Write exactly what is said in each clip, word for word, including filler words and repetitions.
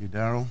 you, Daryl.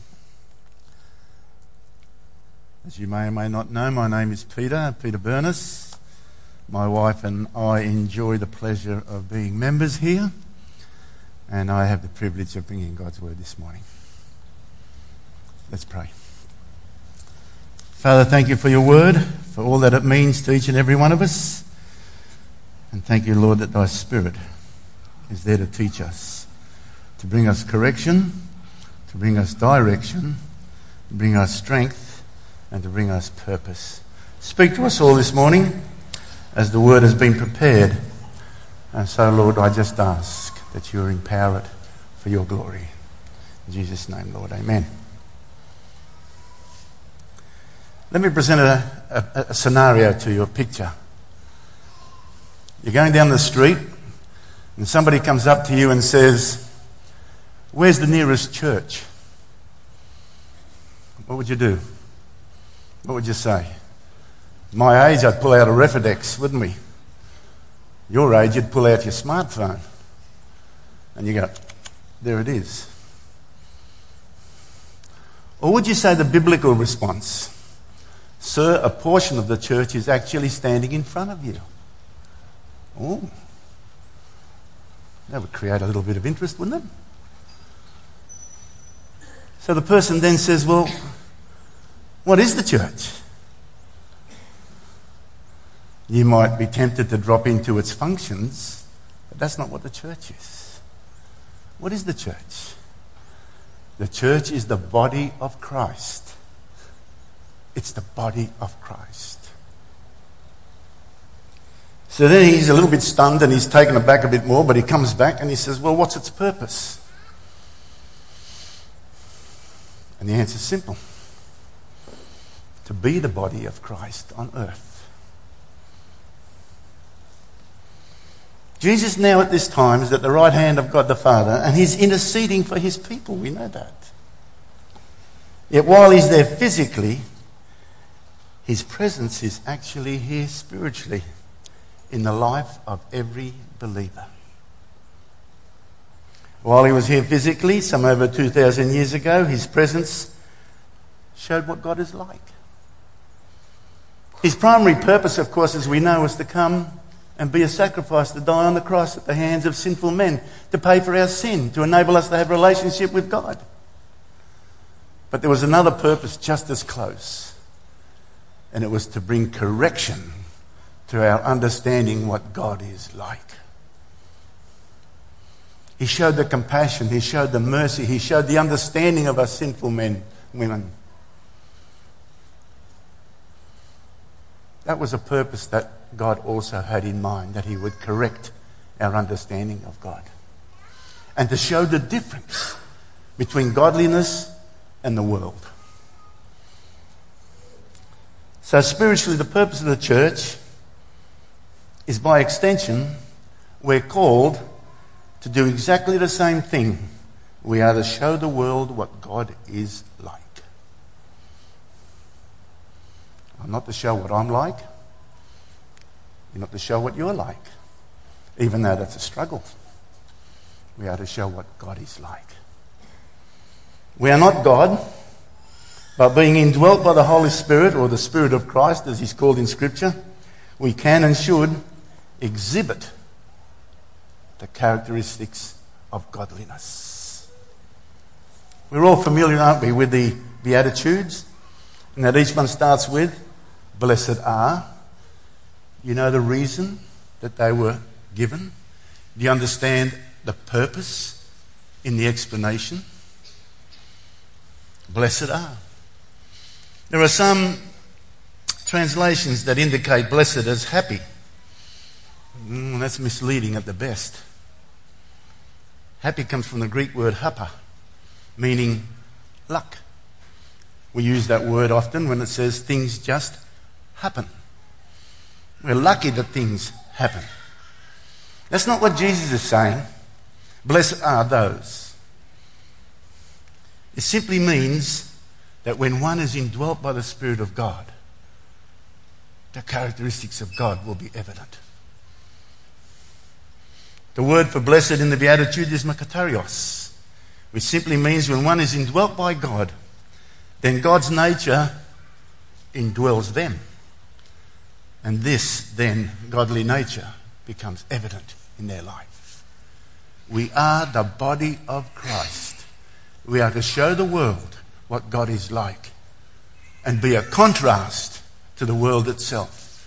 As you may or may not know, my name is Peter, Peter Burness. My wife and I enjoy the pleasure of being members here, and I have the privilege of bringing God's word this morning. Let's pray. Father, thank you for your word, for all that it means to each and every one of us. And thank you, Lord, that thy Spirit is there to teach us, to bring us correction, to bring us direction, to bring us strength, and to bring us purpose. Speak to us all this morning as the word has been prepared. And so, Lord, I just ask that you empower it for your glory. In Jesus' name, Lord, amen. Let me present a, a, a scenario to you, a picture. You're going down the street and somebody comes up to you and says, "Where's the nearest church?" What would you do? What would you say? My age, I'd pull out a Refidex, wouldn't we? Your age, you'd pull out your smartphone. And you go, there it is. Or would you say the biblical response? Sir, a portion of the church is actually standing in front of you. Oh, that would create a little bit of interest, wouldn't it? So the person then says, well, what is the church? You might be tempted to drop into its functions, but that's not what the church is. What is the church? The church is the body of Christ. It's the body of Christ. So then he's a little bit stunned and he's taken aback a bit more, but he comes back and he says, well, what's its purpose? And the answer is simple. To be the body of Christ on earth. Jesus now at this time is at the right hand of God the Father, and he's interceding for his people. We know that. Yet while he's there physically, his presence is actually here spiritually in the life of every believer. While he was here physically, some over two thousand years ago, his presence showed what God is like. His primary purpose, of course, as we know, was to come and be a sacrifice, to die on the cross at the hands of sinful men, to pay for our sin, to enable us to have a relationship with God. But there was another purpose just as close, and it was to bring correction to our understanding what God is like. He showed the compassion, he showed the mercy, he showed the understanding of us sinful men, women. That was a purpose that God also had in mind, that he would correct our understanding of God. And to show the difference between godliness and the world. So spiritually, the purpose of the church is, by extension, we're called to do exactly the same thing. We are to show the world what God is like. I'm not to show what I'm like. You're not to show what you're like. Even though that's a struggle. We are to show what God is like. We are not God, but being indwelt by the Holy Spirit, or the Spirit of Christ as he's called in Scripture, we can and should exhibit the characteristics of godliness. We're all familiar, aren't we, with the Beatitudes? And that each one starts with, blessed are. You know the reason that they were given? Do you understand the purpose in the explanation? Blessed are. There are some translations that indicate blessed as happy. Mm, that's misleading at the best. Happy comes from the Greek word hapa, meaning luck. We use that word often when it says things just happen. We're lucky that things happen. That's not what Jesus is saying. Blessed are those. It simply means that when one is indwelt by the Spirit of God, the characteristics of God will be evident. The word for blessed in the Beatitude is makarios, which simply means when one is indwelt by God, then God's nature indwells them. And this, then, godly nature becomes evident in their life. We are the body of Christ. We are to show the world what God is like and be a contrast to the world itself.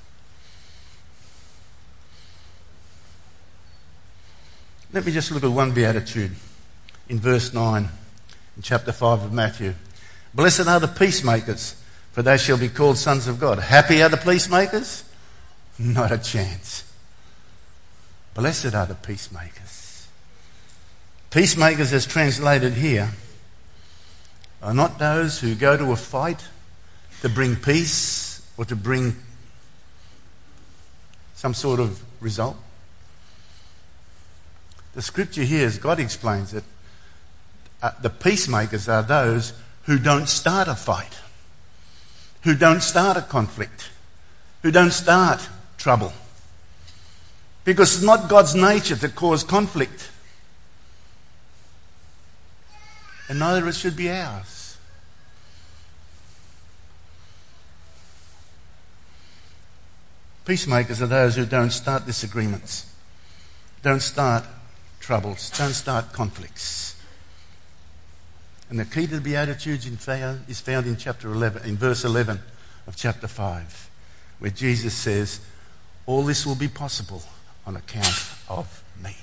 Let me just look at one beatitude in verse nine in chapter five of Matthew. Blessed are the peacemakers, for they shall be called sons of God. Happy are the peacemakers? Not a chance. Blessed are the peacemakers. Peacemakers, as translated here, are not those who go to a fight to bring peace or to bring some sort of result. The scripture here, as God explains it, uh, the peacemakers are those who don't start a fight, who don't start a conflict, who don't start trouble. Because it's not God's nature to cause conflict. And neither it should be ours. Peacemakers are those who don't start disagreements, don't start troubles, don't start conflicts. And the key to the Beatitudes is found in chapter eleven, in verse eleven of chapter five, where Jesus says, all this will be possible on account of me.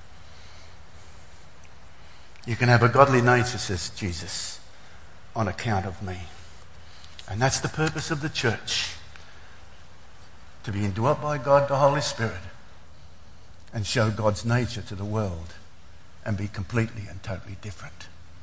You can have a godly nature, says Jesus, on account of me. And that's the purpose of the church. To be indwelt by God, the Holy Spirit, and show God's nature to the world and be completely and totally different.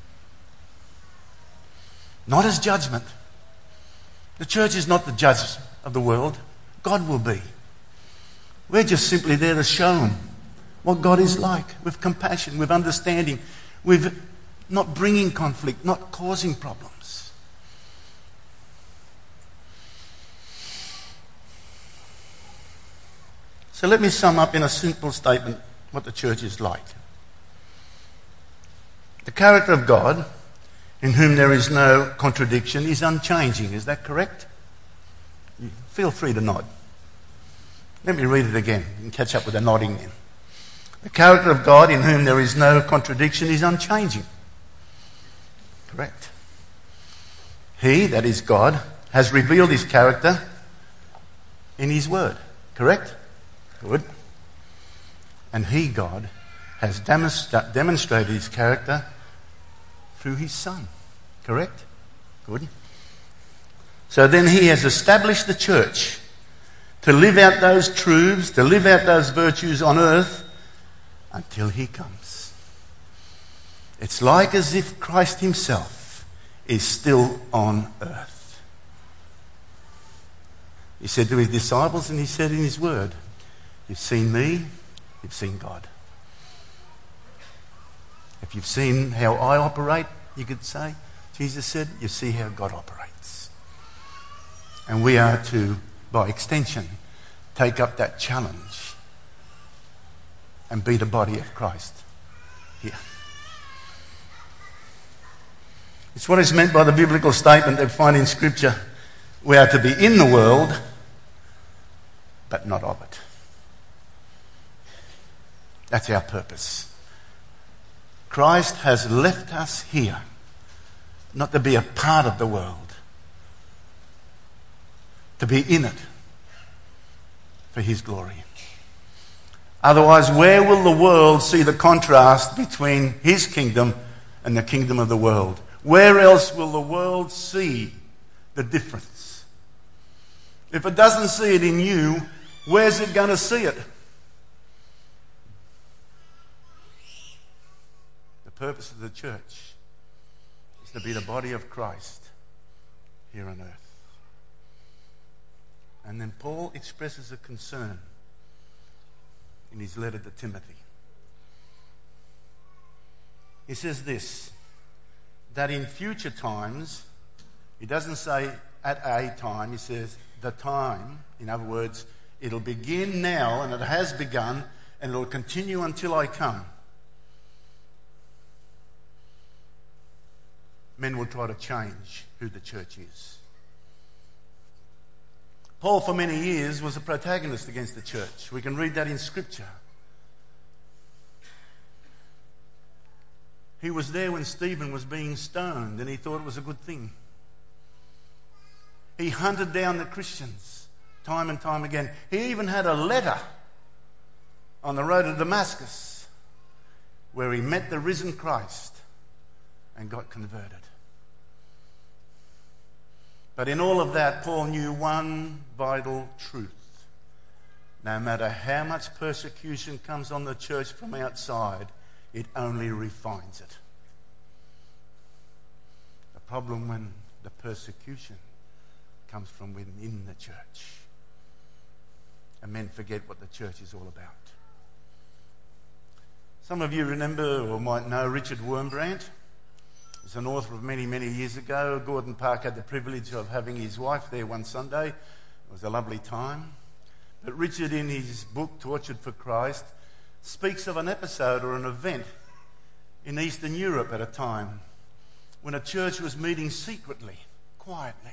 Not as judgment. The church is not the judge of the world. God will be. We're just simply there to show them what God is like, with compassion, with understanding, with not bringing conflict, not causing problems. So let me sum up in a simple statement what the church is like. The character of God, in whom there is no contradiction, is unchanging. Is that correct? Feel free to nod. Let me read it again and catch up with the nodding then. The character of God, in whom there is no contradiction, is unchanging. Correct. He, that is God, has revealed his character in his word. Correct? Good. And he, God, has demonstra- demonstrated his character through his Son. Correct? Good. So then he has established the church to live out those truths, to live out those virtues on earth until he comes. It's like as if Christ himself is still on earth. He said to his disciples, and he said in his word, you've seen me, you've seen God. If you've seen how I operate, you could say, Jesus said, you see how God operates. And we are to, by extension, take up that challenge and be the body of Christ here. It's what is meant by the biblical statement that we find in Scripture. We are to be in the world, but not of it. That's our purpose. Christ has left us here, not to be a part of the world, to be in it for his glory. Otherwise, where will the world see the contrast between his kingdom and the kingdom of the world? Where else will the world see the difference? If it doesn't see it in you, where's it going to see it? The purpose of the church is to be the body of Christ here on earth. And then Paul expresses a concern in his letter to Timothy. He says this, that in future times, he doesn't say at a time, he says the time, in other words, it'll begin now and it has begun and it'll continue until I come. men will try to change who the church is. Paul, for many years, was a protagonist against the church. We can read that in Scripture. He was there when Stephen was being stoned, and he thought it was a good thing. He hunted down the Christians time and time again. He even had a letter on the road to Damascus where he met the risen Christ and got converted. But in all of that, Paul knew one vital truth. No matter how much persecution comes on the church from outside, it only refines it. The problem when the persecution comes from within the church, and men forget what the church is all about. Some of you remember or might know Richard Wurmbrand. He's an author of many, many years ago. Gordon Park had the privilege of having his wife there one Sunday. It was a lovely time. But Richard, in his book, Tortured for Christ, speaks of an episode or an event in Eastern Europe at a time when a church was meeting secretly, quietly.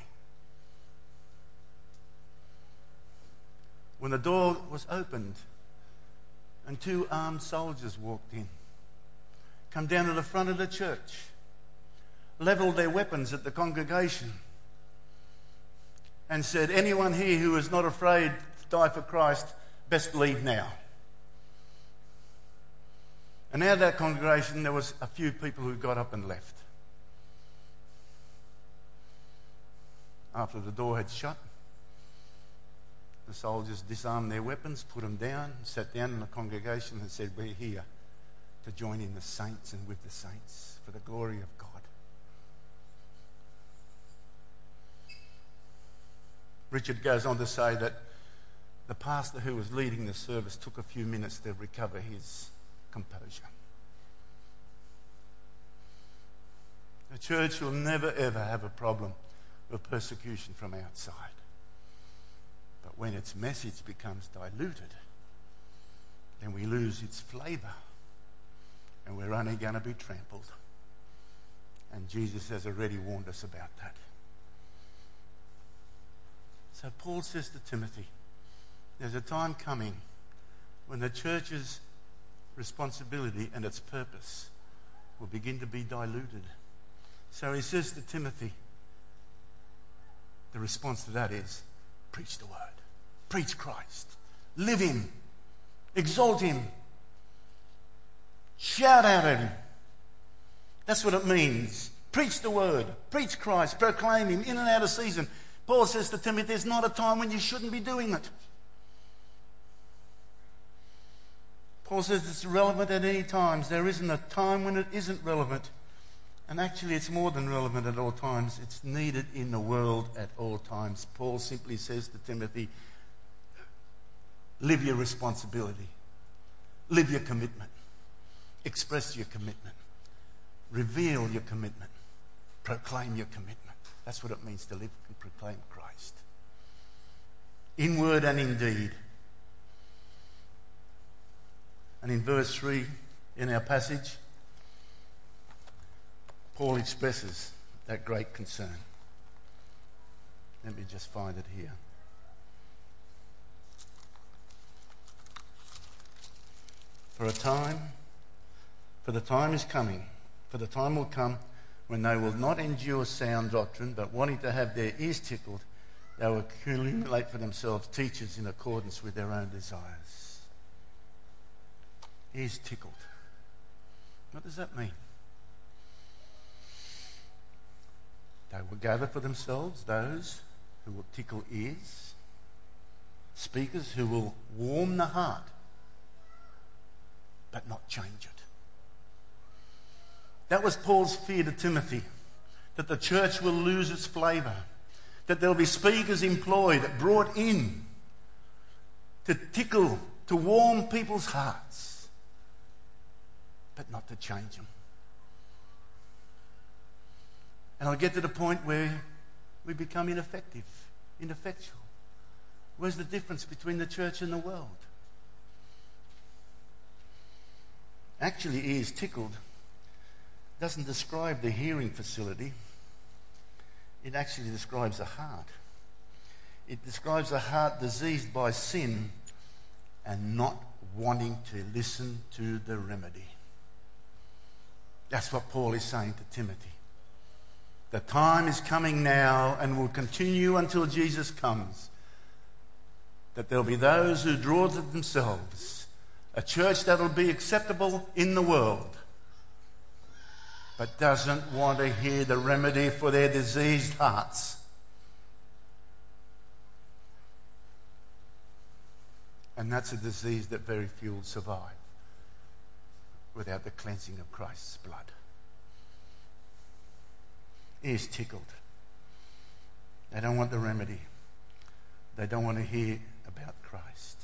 When the door was opened and two armed soldiers walked in, come down to the front of the church, levelled their weapons at the congregation and said, anyone here who is not afraid to die for Christ, best leave now. And out of that congregation, there was a few people who got up and left. After the door had shut, the soldiers disarmed their weapons, put them down, sat down in the congregation and said, we're here to join in the saints and with the saints for the glory of God. Richard goes on to say that the pastor who was leading the service took a few minutes to recover his composure. The church will never ever have a problem with persecution from outside. But when its message becomes diluted, then we lose its flavour and we're only going to be trampled. And Jesus has already warned us about that. So Paul says to Timothy, there's a time coming when the church's responsibility and its purpose will begin to be diluted. So he says to Timothy, the response to that is, preach the word. Preach Christ. Live him. Exalt him. Shout out at him. That's what it means. Preach the word. Preach Christ. Proclaim him in and out of season. Paul says to Timothy, there's not a time when you shouldn't be doing it. Paul says it's relevant at any times. There isn't a time when it isn't relevant. And actually it's more than relevant at all times. It's needed in the world at all times. Paul simply says to Timothy, live your responsibility. Live your commitment. Express your commitment. Reveal your commitment. Proclaim your commitment. That's what it means to live and proclaim Christ. In word and in deed. And in verse three in our passage, Paul expresses that great concern. Let me just find it here. For a time, for the time is coming, for the time will come when they will not endure sound doctrine, but wanting to have their ears tickled, they will accumulate for themselves teachers in accordance with their own desires. Ears tickled. What does that mean? They will gather for themselves those who will tickle ears, speakers who will warm the heart, but not change it. That was Paul's fear to Timothy, that the church will lose its flavour, that there'll be speakers employed, brought in to tickle, to warm people's hearts, but not to change them. And I'll get to the point where we become ineffective, ineffectual. Where's the difference between the church and the world? Actually, ears tickled doesn't describe the hearing facility. It actually describes a heart. It describes a heart diseased by sin and not wanting to listen to the remedy. That's what Paul is saying to Timothy. The time is coming now and will continue until Jesus comes, that there'll be those who draw to themselves a church that will be acceptable in the world, but doesn't want to hear the remedy for their diseased hearts. And that's a disease that very few will survive without the cleansing of Christ's blood. He is tickled. They don't want the remedy. They don't want to hear about Christ.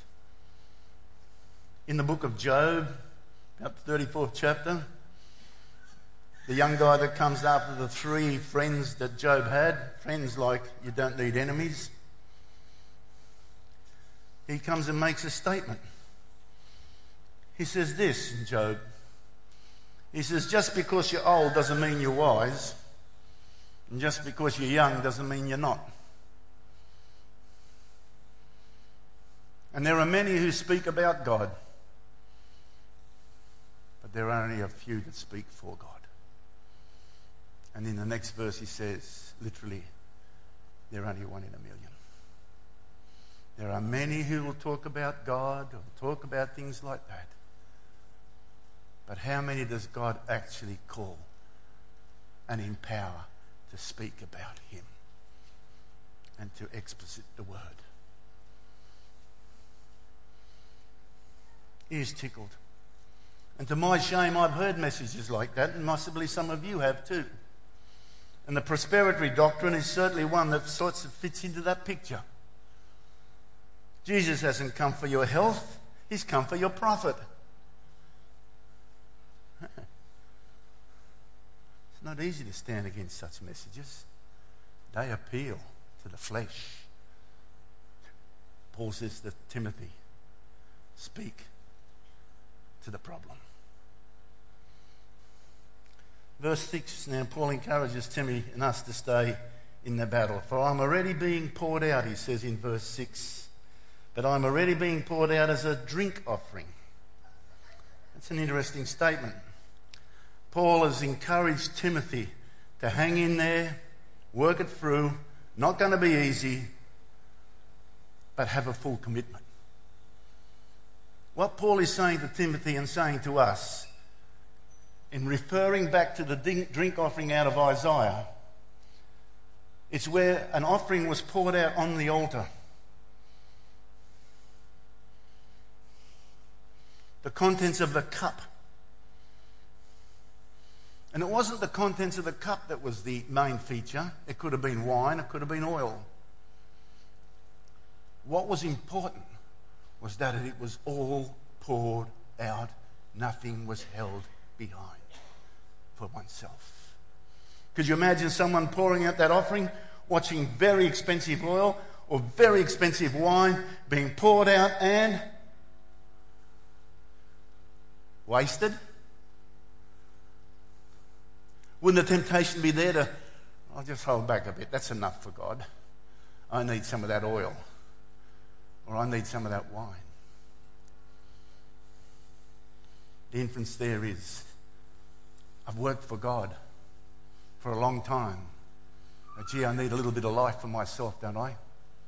In the book of Job, about the thirty-fourth chapter, the young guy that comes after the three friends that Job had, friends like you don't need enemies, he comes and makes a statement. He says this in Job. He says, just because you're old doesn't mean you're wise, and just because you're young doesn't mean you're not. And there are many who speak about God, but there are only a few that speak for God. And in the next verse he says, literally, they're only one in a million. There are many who will talk about God, or talk about things like that. But how many does God actually call and empower to speak about him and to exposit the word? He is tickled. And to my shame, I've heard messages like that, and possibly some of you have too. And the prosperity doctrine is certainly one that sorts of fits into that picture. Jesus hasn't come for your health, he's come for your profit. It's not easy to stand against such messages. They appeal to the flesh. Paul says to Timothy, speak to the problem. Verse six, now Paul encourages Timothy and us to stay in the battle. For I'm already being poured out, he says in verse six, but I'm already being poured out as a drink offering. That's an interesting statement. Paul has encouraged Timothy to hang in there, work it through, not going to be easy, but have a full commitment. What Paul is saying to Timothy and saying to us, in referring back to the drink offering out of Isaiah, it's where an offering was poured out on the altar. The contents of the cup. And it wasn't the contents of the cup that was the main feature. It could have been wine, it could have been oil. What was important was that it was all poured out. Nothing was held behind for oneself. Could you imagine someone pouring out that offering, watching very expensive oil or very expensive wine being poured out and wasted? Wouldn't the temptation be there to, I'll just hold back a bit, that's enough for God. I need some of that oil, or I need some of that wine. The inference there is, I've worked for God for a long time. But gee, I need a little bit of life for myself, don't I?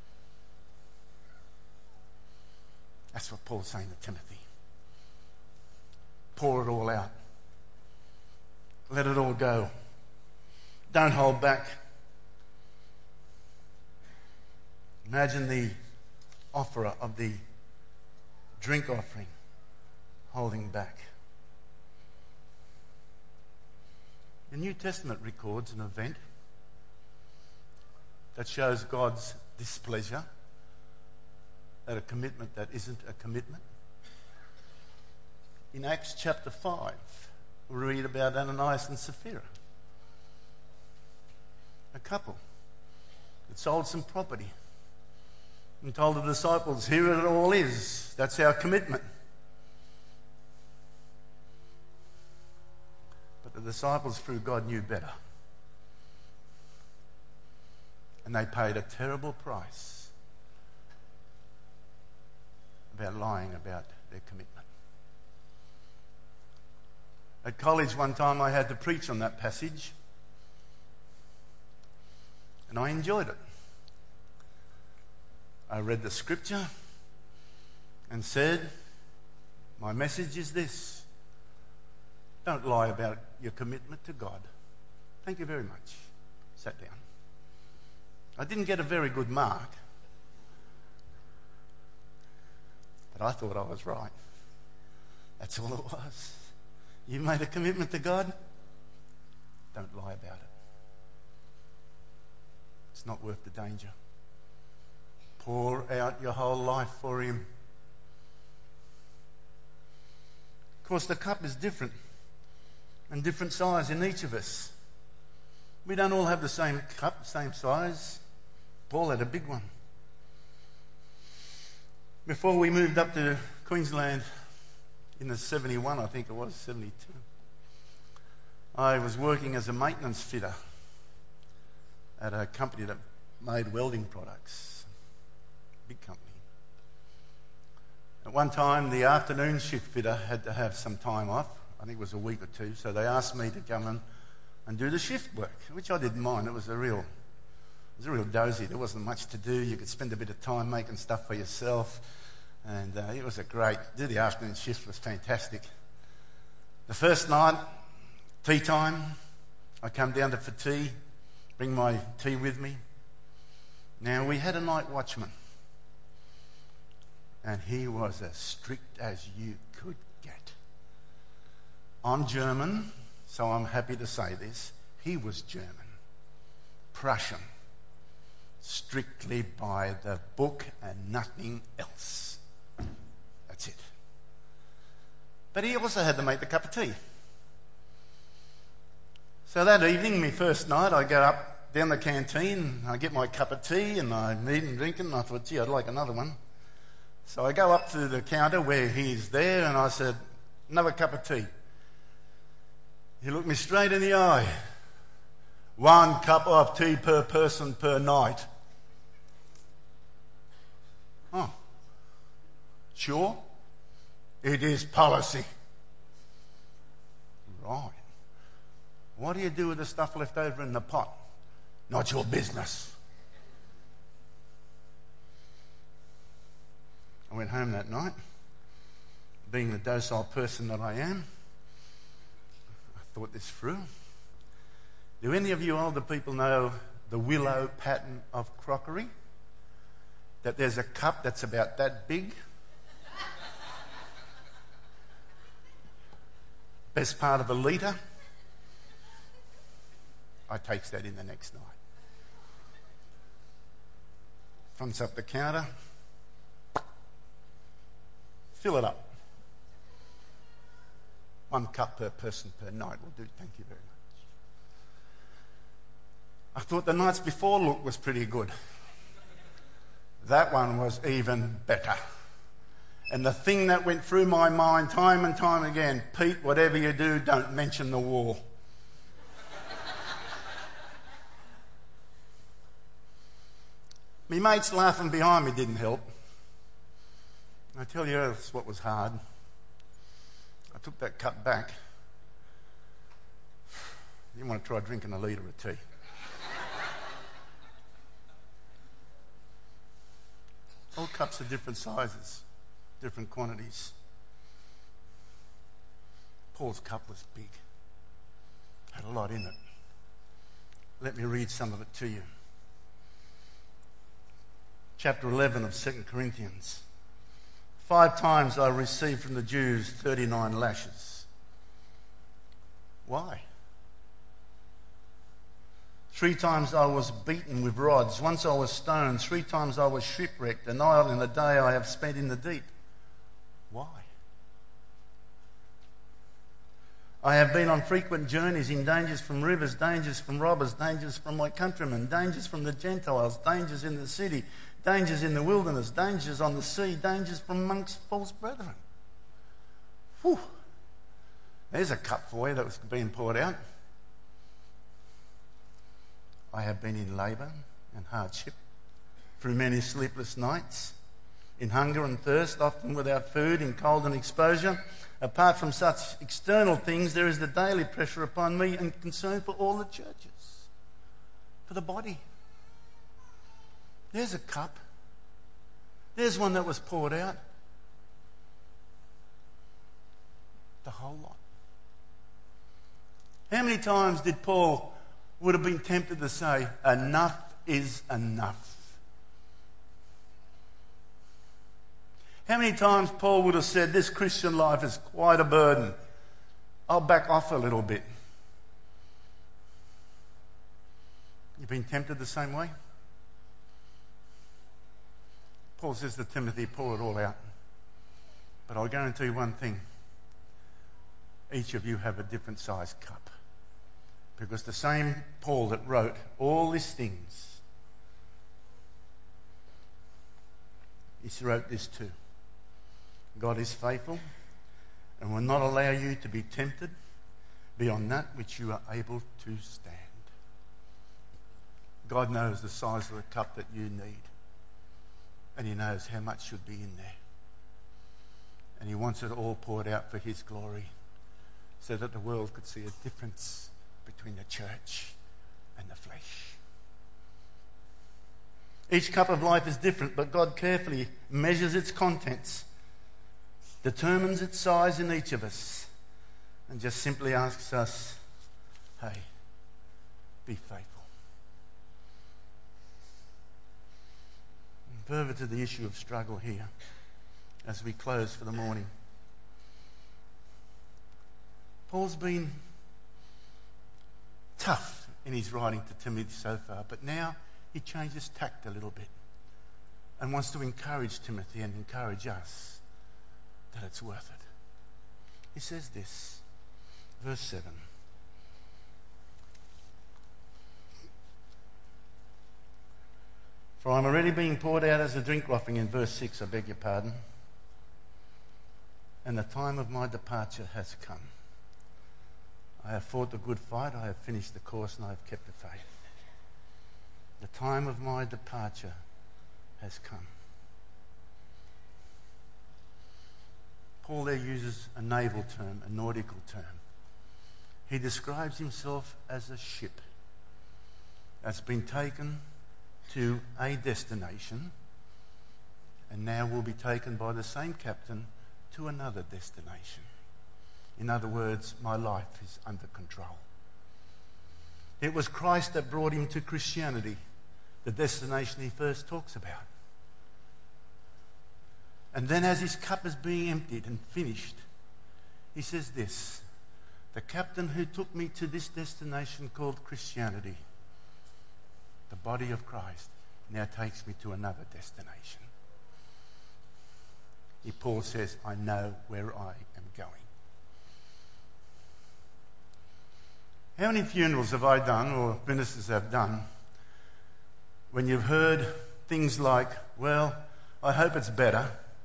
That's what Paul's saying to Timothy. Pour it all out. Let it all go. Don't hold back. Imagine the offerer of the drink offering holding back. The New Testament records an event that shows God's displeasure at a commitment that isn't a commitment. In Acts chapter five, we read about Ananias and Sapphira, a couple that sold some property and told the disciples, here it all is. That's our commitment. But the disciples, through God, knew better. And they paid a terrible price about lying about their commitment. At college one time I had to preach on that passage, and I enjoyed it. I read the scripture and said, my message is this: don't lie about your commitment to God. Thank you very much. Sat down. I didn't get a very good mark, but I thought I was right. That's all it was. You made a commitment to God? Don't lie about it. It's not worth the danger. Pour out your whole life for Him. Of course, the cup is different and different size in each of us. We don't all have the same cup, same size. Paul had a big one. Before we moved up to Queensland in the seventy-one, I think it was, seventy-two, I was working as a maintenance fitter at a company that made welding products. Big company. At one time, the afternoon shift fitter had to have some time off. I think it was a week or two, so they asked me to come in and do the shift work, which I didn't mind. It was a real, it was a real dozy. There wasn't much to do. You could spend a bit of time making stuff for yourself, and uh, it was a great. Do the afternoon shift was fantastic. The first night, tea time, I come down to for tea, bring my tea with me. Now we had a night watchman, and he was as strict as you could get. I'm German, so I'm happy to say this. He was German, Prussian, strictly by the book and nothing else. That's it. But he also had to make the cup of tea. So that evening, my first night, I go up down the canteen, I get my cup of tea, and I'm eating and drinking, and I thought, gee, I'd like another one. So I go up to the counter where he's there, and I said, another cup of tea. He looked me straight in the eye. One cup of tea per person per night. Oh, sure? It is policy. Right. What do you do with the stuff left over in the pot? Not your business. I went home that night, being the docile person that I am. I thought this through. Do any of you older people know the willow pattern of crockery? That there's a cup that's about that big? Best part of a litre? I takes that in the next night. Fronts up the counter. Fill it up. One cup per person per night will do. Thank you very much. I thought the nights before look was pretty good. That one was even better. And the thing that went through my mind time and time again, Pete, whatever you do, don't mention the war. Me mates laughing behind me didn't help. I tell you, that's what was hard. I took that cup back. You want to try drinking a litre of tea. All cups are different sizes, different quantities. Paul's cup was big, had a lot in it. Let me read some of it to you. Chapter eleven of Second Corinthians. Five times I received from the Jews thirty-nine lashes. Why? Three times I was beaten with rods. Once I was stoned. Three times I was shipwrecked. A night and a day I have spent in the deep. Why? I have been on frequent journeys in dangers from rivers, dangers from robbers, dangers from my countrymen, dangers from the Gentiles, dangers in the city, dangers in the wilderness, dangers on the sea, dangers from amongst false brethren. Whew. There's a cup for you that was being poured out. I have been in labour and hardship, through many sleepless nights, in hunger and thirst, often without food, in cold and exposure. Apart from such external things, there is the daily pressure upon me and concern for all the churches, for the body. There's a cup. There's one that was poured out. The whole lot. How many times did Paul would have been tempted to say, enough is enough? How many times Paul would have said, this Christian life is quite a burden. I'll back off a little bit. You've been tempted the same way? Paul says to Timothy, pour it all out. But I'll guarantee you one thing. Each of you have a different sized cup. Because the same Paul that wrote all these things, he wrote this too. God is faithful and will not allow you to be tempted beyond that which you are able to stand. God knows the size of the cup that you need. And he knows how much should be in there. And he wants it all poured out for his glory, so that the world could see a difference between the church and the flesh. Each cup of life is different, but God carefully measures its contents, determines its size in each of us, and just simply asks us, hey, be faithful. And further to the issue of struggle here, as we close for the morning. Paul's been tough in his writing to Timothy so far, but now he changes tact a little bit and wants to encourage Timothy and encourage us that it's worth it. He says this, verse seven. For I'm already being poured out as a drink offering, in verse six, I beg your pardon. And the time of my departure has come. I have fought the good fight, I have finished the course, and I have kept the faith. The time of my departure has come. Paul there uses a naval term, a nautical term. He describes himself as a ship that's been taken to a destination and now will be taken by the same captain to another destination. In other words, my life is under control. It was Christ that brought him to Christianity, the destination he first talks about. And then as his cup is being emptied and finished, he says this, the captain who took me to this destination called Christianity, the body of Christ, now takes me to another destination. He, Paul says, I know where I am going. How many funerals have I done, or ministers have done, when you've heard things like, well, I hope it's better.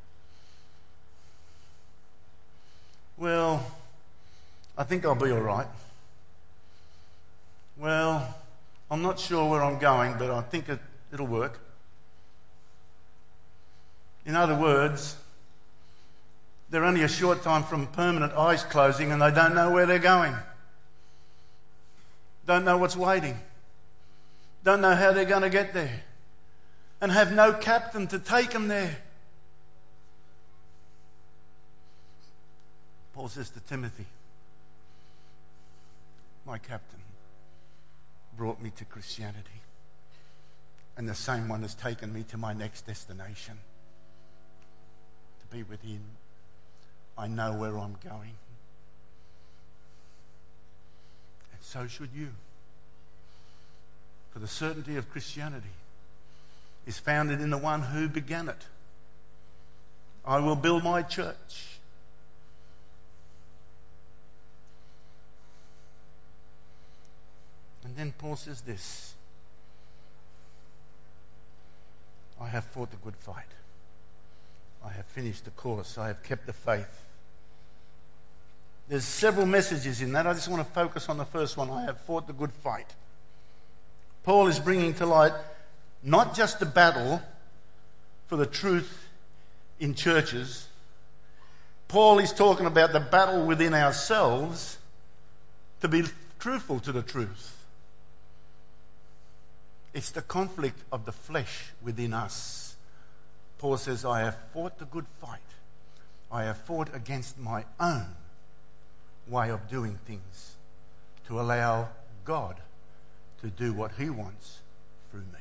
Well, I think I'll be all right. Well, I'm not sure where I'm going, but I think it, it'll work. In other words, they're only a short time from permanent eyes closing and they don't know where they're going. Don't know what's waiting. Don't know how they're going to get there. And have no captain to take them there. Paul says to Timothy, my captain brought me to Christianity, and the same one has taken me to my next destination, to be with him. I know where I'm going. And so should you. For the certainty of Christianity is founded in the one who began it. I will build my church. And then Paul says this, I have fought the good fight. I have finished the course. I have kept the faith. There's several messages in that. I just want to focus on the first one. I have fought the good fight. Paul is bringing to light not just the battle for the truth in churches. Paul is talking about the battle within ourselves to be truthful to the truth. It's the conflict of the flesh within us. Paul says, I have fought the good fight. I have fought against my own way of doing things to allow God to do what he wants through me.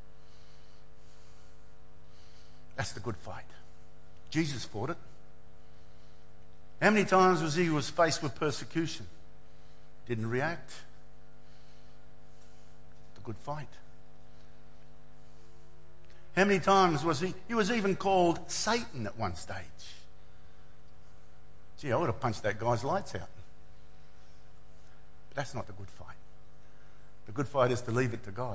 That's the good fight. Jesus fought it. How many times was he was faced with persecution? Didn't react. The good fight. How many times was he? He was even called Satan at one stage. Gee, I would have punched that guy's lights out. But that's not the good fight. The good fight is to leave it to God.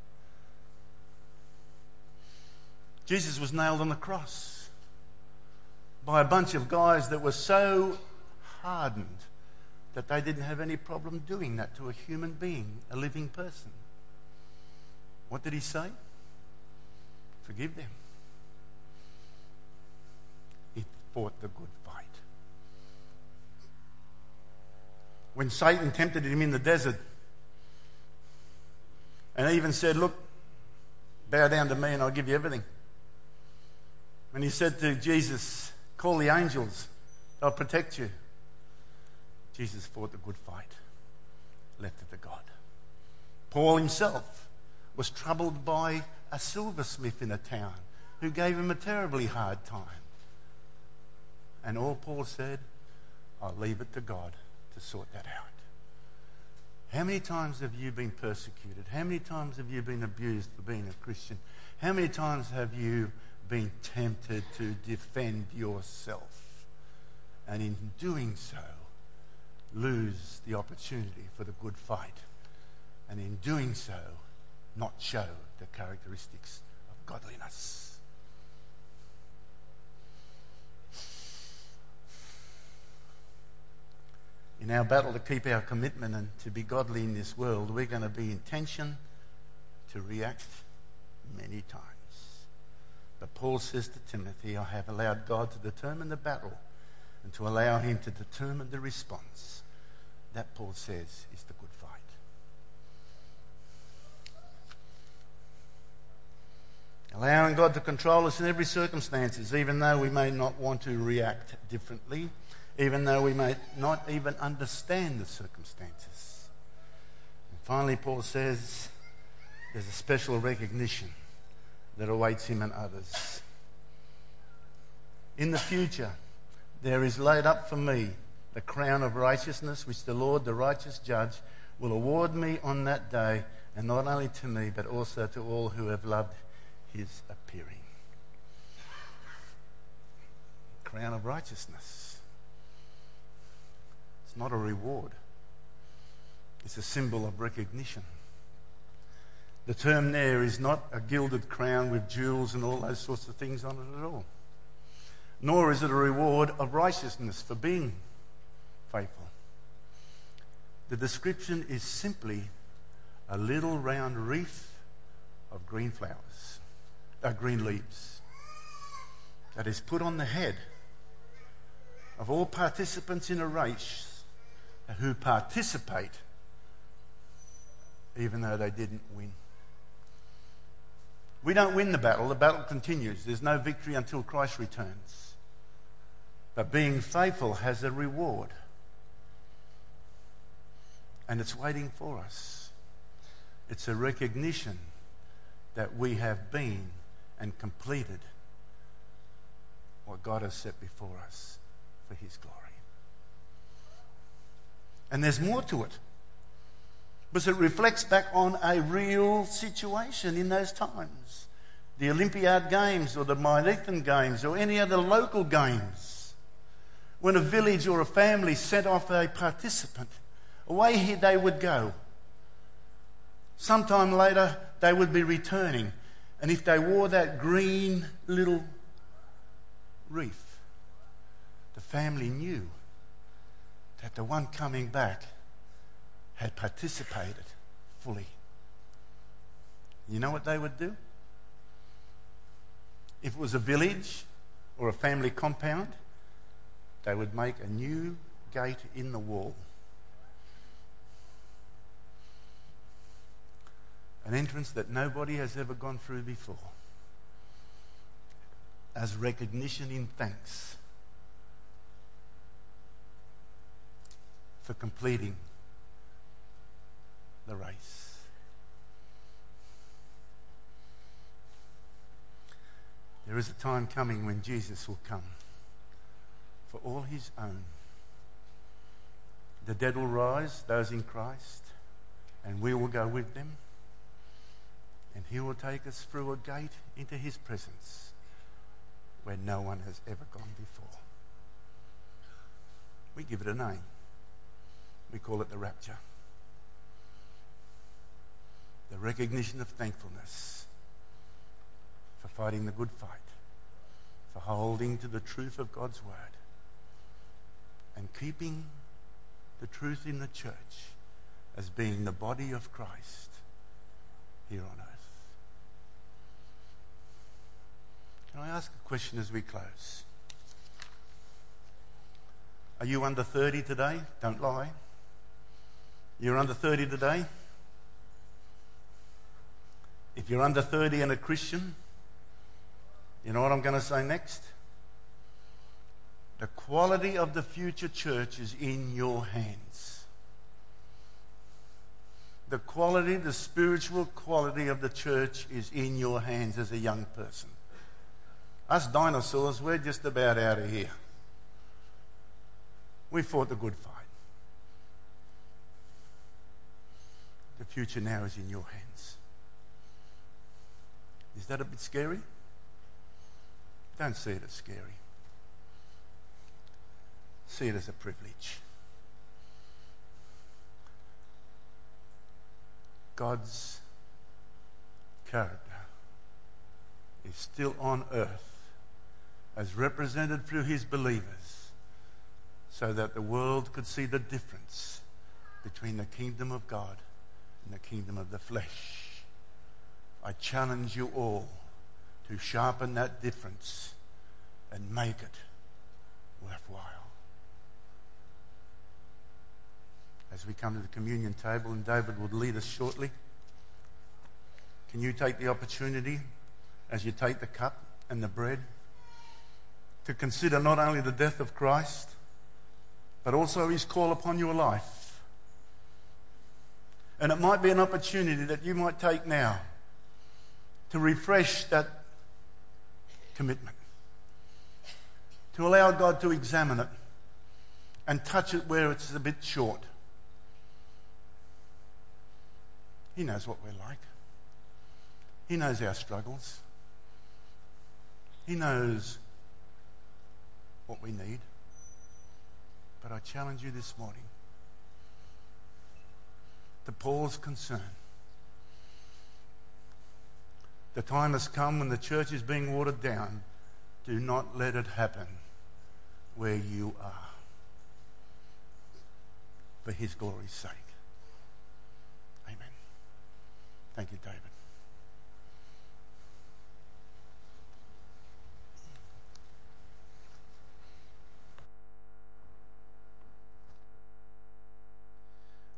Jesus was nailed on the cross by a bunch of guys that were so hardened that they didn't have any problem doing that to a human being, a living person. What did he say? Forgive them. He fought the good fight. When Satan tempted him in the desert and even said, look, bow down to me and I'll give you everything. When he said to Jesus, call the angels, they'll protect you. Jesus fought the good fight, left it to God. Paul himself was troubled by a silversmith in a town who gave him a terribly hard time. And all Paul said, I'll leave it to God to sort that out. How many times have you been persecuted? How many times have you been abused for being a Christian? How many times have you been tempted to defend yourself? And in doing so, lose the opportunity for the good fight. And in doing so, not show the characteristics of godliness. In our battle to keep our commitment and to be godly in this world, we're going to be in tension to react many times. But Paul says to Timothy, I have allowed God to determine the battle and to allow him to determine the response. That, Paul says, is the good fight. Allowing God to control us in every circumstance, even though we may not want to react differently, even though we may not even understand the circumstances. And finally, Paul says there's a special recognition that awaits him and others. In the future, there is laid up for me the crown of righteousness, which the Lord, the righteous judge, will award me on that day, and not only to me, but also to all who have loved his appearing. Crown of righteousness. It's not a reward. It's a symbol of recognition. The term there is not a gilded crown with jewels and all those sorts of things on it at all. Nor is it a reward of righteousness for being faithful. The description is simply a little round wreath of green flowers, uh, green leaves, that is put on the head of all participants in a race who participate even though they didn't win. We don't win the battle. The battle continues. There's no victory until Christ returns. But being faithful has a reward. And it's waiting for us. It's a recognition that we have been and completed what God has set before us for his glory. And there's more to it, because it reflects back on a real situation in those times. The Olympiad Games or the Myleton Games or any other local games. When a village or a family sent off a participant, away they would go. Sometime later, they would be returning. And if they wore that green little wreath, the family knew that the one coming back had participated fully. You know what they would do? If it was a village or a family compound, they would make a new gate in the wall. An entrance that nobody has ever gone through before, as recognition in thanks for completing the race. There is a time coming when Jesus will come for all his own. The dead will rise, those in Christ, and we will go with them. And he will take us through a gate into his presence where no one has ever gone before. We give it a name. We call it the rapture. The recognition of thankfulness for fighting the good fight, for holding to the truth of God's word, and keeping the truth in the church as being the body of Christ here on earth. Can I ask a question as we close? Are you under thirty today? Don't lie. You're under thirty today? If you're under thirty and a Christian, you know what I'm going to say next? The quality of the future church is in your hands. The quality, the spiritual quality of the church is in your hands as a young person. Us dinosaurs, we're just about out of here. We fought the good fight. The future now is in your hands. Is that a bit scary? Don't see it as scary. See it as a privilege. God's character is still on earth as represented through his believers, so that the world could see the difference between the kingdom of God and the kingdom of the flesh. I challenge you all to sharpen that difference and make it worthwhile. As we come to the communion table, and David will lead us shortly, can you take the opportunity as you take the cup and the bread to consider not only the death of Christ, but also his call upon your life. And it might be an opportunity that you might take now to refresh that commitment, to allow God to examine it and touch it where it's a bit short. He knows what we're like. He knows our struggles. He knows what we need. But I challenge you this morning to Paul's concern. The time has come when the church is being watered down. Do not let it happen where you are, for his glory's sake.